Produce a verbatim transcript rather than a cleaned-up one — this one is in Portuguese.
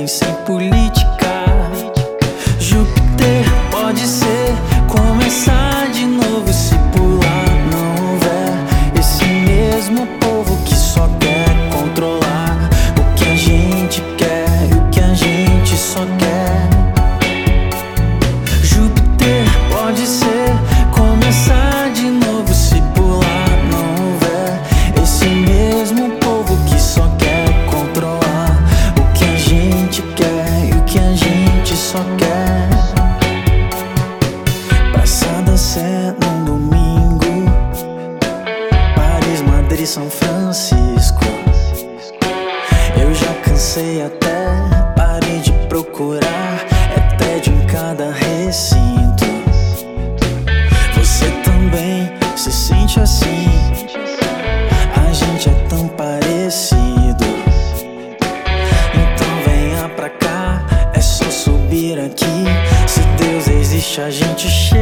ordem, sem política. Júpiter pode ser começar de novo se pular não houver esse mesmo povo que só quer controlar o que a gente quer e o que a gente só quer. Júpiter pode ser começar de novo se pular não houver esse mesmo povo que só quer controlar o que a gente quer e o que a gente só quer. Praçada Sé num domingo, Paris, Madrid, São Francisco. Eu já cansei até, parei de procurar, é tédio em cada recinto. Você também se sente assim? A gente é tão parecido. Então venha pra cá, é só subir aqui. Se Deus existe, a gente chega.